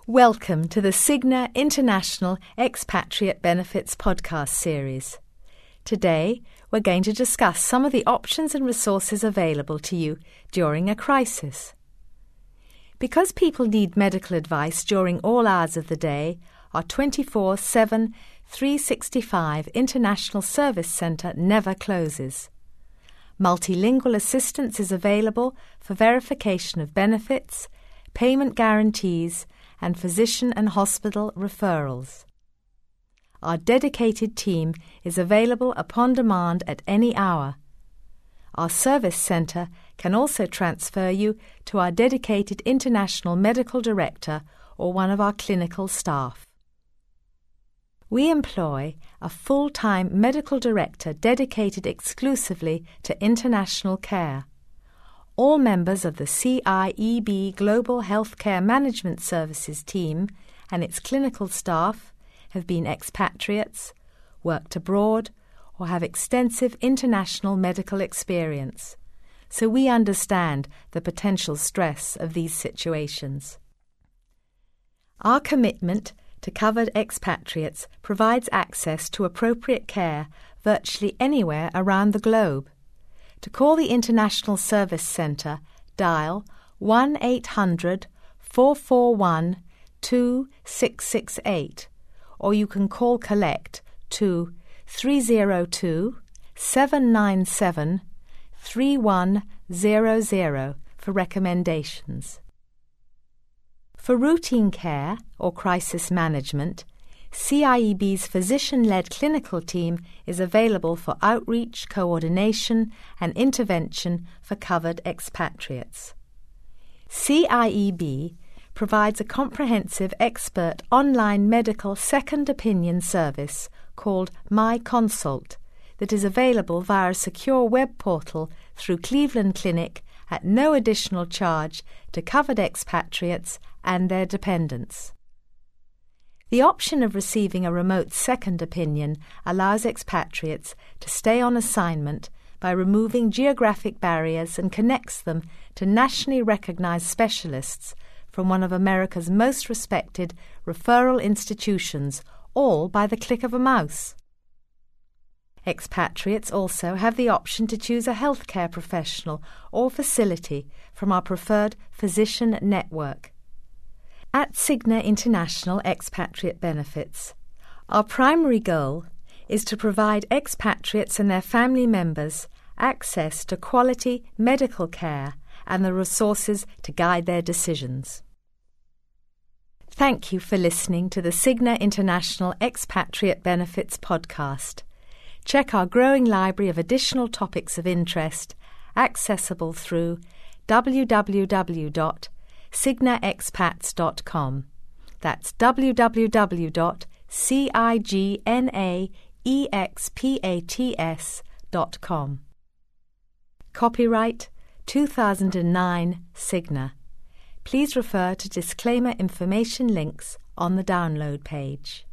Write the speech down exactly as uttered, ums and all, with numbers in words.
Welcome to the Cigna International Expatriate Benefits podcast series. Today, we're going to discuss some of the options and resources available to you during a crisis. Because people need medical advice during all hours of the day, our twenty-four seven, three sixty-five International Service Centre never closes. Multilingual assistance is available for verification of benefits, payment guarantees, and physician and hospital referrals. Our dedicated team is available upon demand at any hour. Our service centre can also transfer you to our dedicated international medical director or one of our clinical staff. We employ a full-time medical director dedicated exclusively to international care. All members of the C I E B Global Healthcare Management Services team and its clinical staff have been expatriates, worked abroad, or have extensive international medical experience, so we understand the potential stress of these situations. Our commitment to covered expatriates provides access to appropriate care virtually anywhere around the globe. To call the International Service Centre, dial one eight hundred, four four one, two six six eight, or you can call Collect to three zero two, seven nine seven, three one zero zero for recommendations. For routine care or crisis management, C I E B's physician-led clinical team is available for outreach, coordination and intervention for covered expatriates. C I E B provides a comprehensive expert online medical second opinion service called MyConsult that is available via a secure web portal through Cleveland Clinic at no additional charge to covered expatriates and their dependents. The option of receiving a remote second opinion allows expatriates to stay on assignment by removing geographic barriers and connects them to nationally recognized specialists from one of America's most respected referral institutions, all by the click of a mouse. Expatriates also have the option to choose a healthcare professional or facility from our preferred physician network. At Cigna International Expatriate Benefits, our primary goal is to provide expatriates and their family members access to quality medical care and the resources to guide their decisions. Thank you for listening to the Cigna International Expatriate Benefits podcast. Check our growing library of additional topics of interest accessible through w w w dot cigna expats dot com. That's w w w dot cigna expats dot com. Copyright two thousand nine Cigna. Please refer to disclaimer information links on the download page.